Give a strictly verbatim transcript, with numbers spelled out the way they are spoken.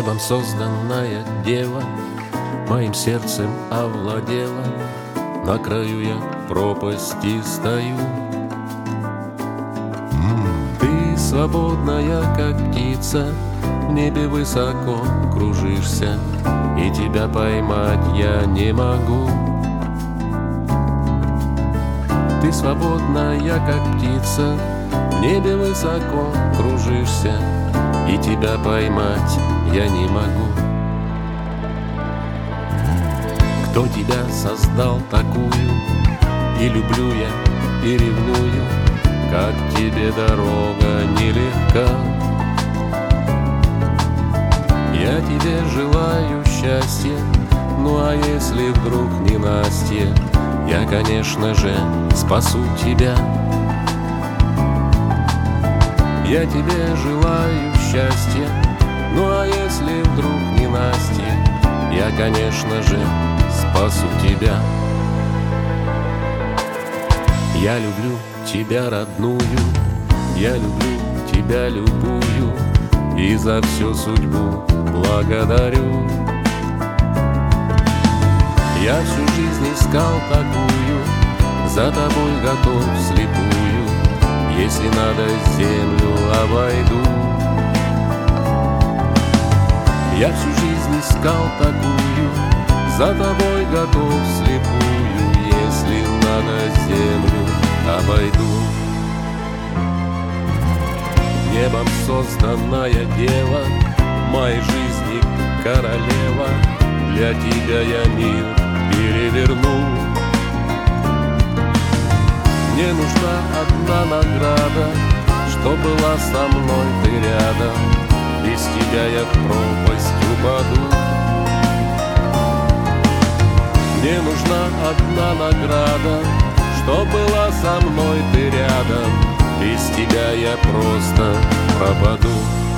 Небом созданная дева моим сердцем овладела. На краю я пропасти стою. Ты свободная, как птица, в небе высоко кружишься, и тебя поймать я не могу. Ты свободная, как птица, в небе высоко кружишься, и тебя поймать я не могу. Кто тебя создал такую? И люблю я, и ревную, как тебе дорога нелегка. Я тебе желаю счастья, ну а если вдруг ненастье, я, конечно же, спасу тебя. Я тебе желаю счастья, ну а если вдруг ненастье, я, конечно же, спасу тебя. Я люблю тебя, родную, я люблю тебя, любую, и за всю судьбу благодарю. Я всю жизнь искал такую, за тобой готов вслепую, если надо, землю обойду. Я всю жизнь искал такую, за тобой готов вслепую, если надо, землю обойду. Небом созданная дева, моей жизни королева, для тебя я мир переверну. Мне нужна одна награда, что была со мной ты рядом, без тебя я в пропасть упаду. Мне нужна одна награда, что была со мной ты рядом, без тебя я просто пропаду.